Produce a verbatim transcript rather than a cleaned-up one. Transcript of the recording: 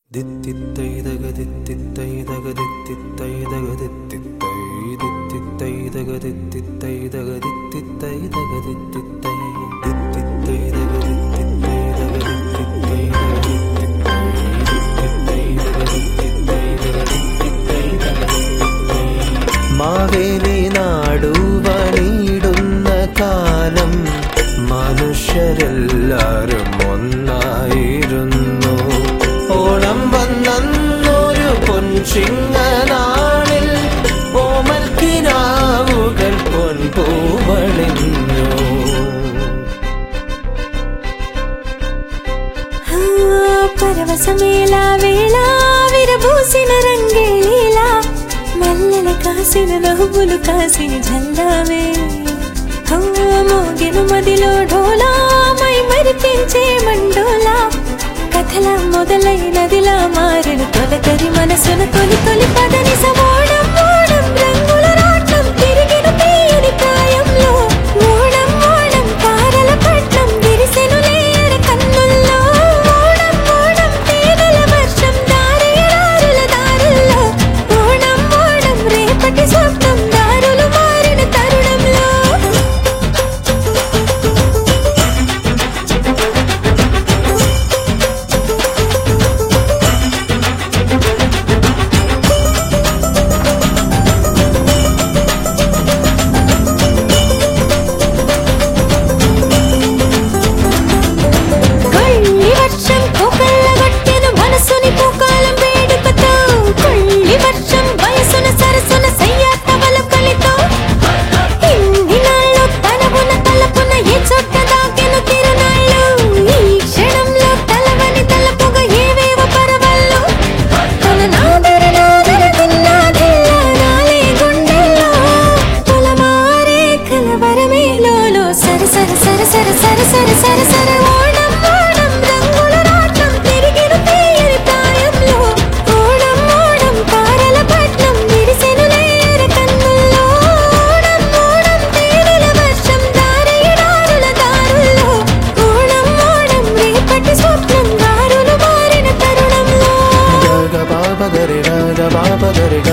മാവേലി നാടുവണിടുന്ന കാലം മനുഷ്യരെല്ലാരും ഒന്നായിരുന്നു. ഓണം വന്നൊരു പൊൻചിങ്ങനാളിൽ ഓമൽക്കിനാവുകൾ പൊൻപൂവണിഞ്ഞു. పరవశమేళ వేళ విరబూసిన రంగేళీలా మల్లెల కాసిన నవ్వులు కాసిన జల్లావే. మోగెను మదిలో ఢోలా మై మరిపించే మండోలా కథల మొదలైనదిలా మారెను తొలకరి మనసును తొలి తొలి పదని సమోడం మోడం రంగుల రాట్నం తిరిగిన తీయని ప్రాయంలో మోడం మోడం పారల పట్నం విరిసెను లేర కన్నుల్లో మోడం మోడం తేనెల వర్షం దారేడారుల దారుల్లో మోడం మోడం రేపటి స్వప్నం దారులు మారిన తరుణంలో. Baba